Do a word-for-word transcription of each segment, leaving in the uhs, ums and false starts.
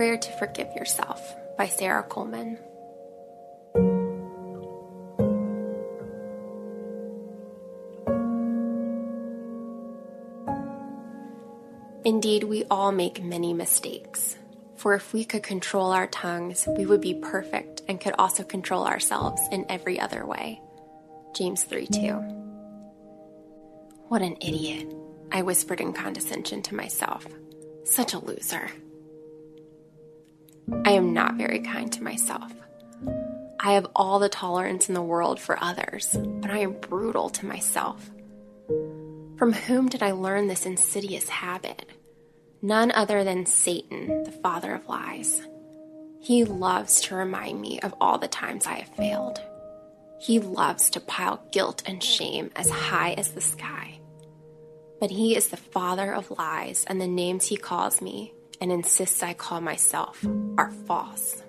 Prayer to Forgive Yourself by Sarah Coleman. Indeed, we all make many mistakes. For if we could control our tongues, we would be perfect and could also control ourselves in every other way. James three two. What an idiot, I whispered in condescension to myself. Such a loser. I am not very kind to myself. I have all the tolerance in the world for others, but I am brutal to myself. From whom did I learn this insidious habit? None other than Satan, the father of lies. He loves to remind me of all the times I have failed. He loves to pile guilt and shame as high as the sky. But he is the father of lies, and the names he calls me and insists I call myself are false.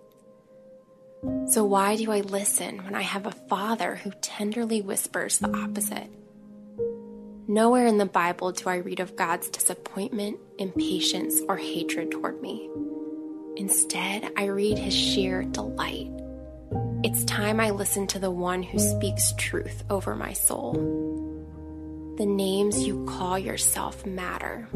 So why do I listen when I have a father who tenderly whispers the opposite? Nowhere in the Bible do I read of God's disappointment, impatience, or hatred toward me. Instead, I read his sheer delight. It's time I listen to the one who speaks truth over my soul. The names you call yourself matter.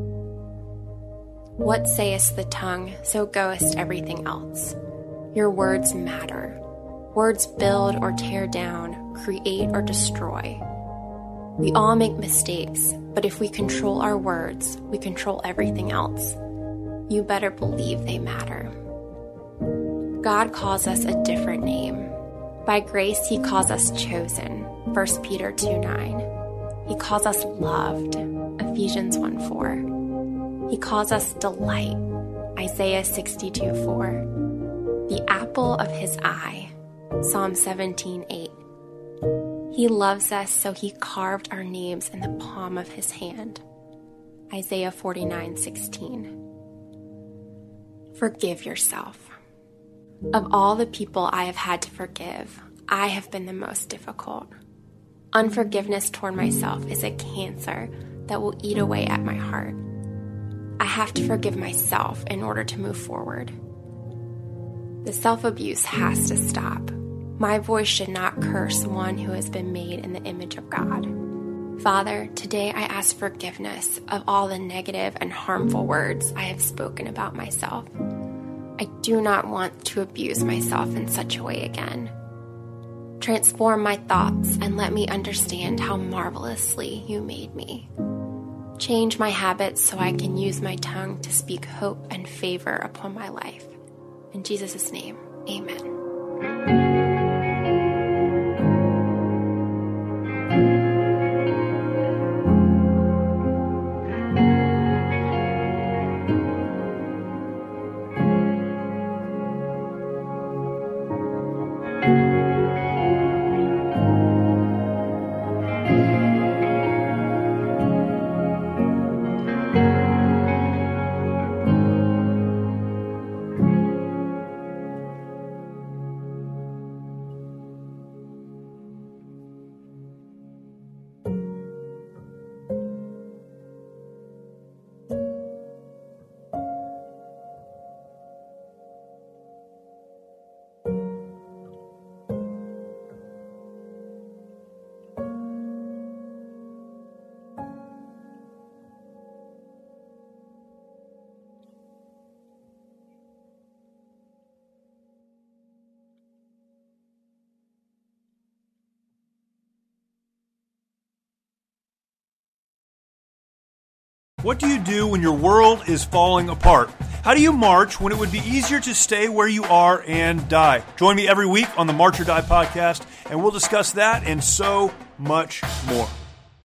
What sayest the tongue, so goest everything else. Your words matter. Words build or tear down, create or destroy. We all make mistakes, but if we control our words, we control everything else. You better believe they matter. God calls us a different name. By grace, he calls us chosen, First Peter two nine. He calls us loved, Ephesians one four. He calls us delight, Isaiah sixty-two four. The apple of his eye, Psalm seventeen eight. He loves us, so he carved our names in the palm of his hand, Isaiah forty-nine sixteen. Forgive yourself. Of all the people I have had to forgive, I have been the most difficult. Unforgiveness toward myself is a cancer that will eat away at my heart. I have to forgive myself in order to move forward. The self-abuse has to stop. My voice should not curse one who has been made in the image of God. Father, today I ask forgiveness of all the negative and harmful words I have spoken about myself. I do not want to abuse myself in such a way again. Transform my thoughts and let me understand how marvelously you made me. Change my habits so I can use my tongue to speak hope and favor upon my life. In Jesus' name, amen. What do you do when your world is falling apart? How do you march when it would be easier to stay where you are and die? Join me every week on the March or Die podcast, and we'll discuss that and so much more.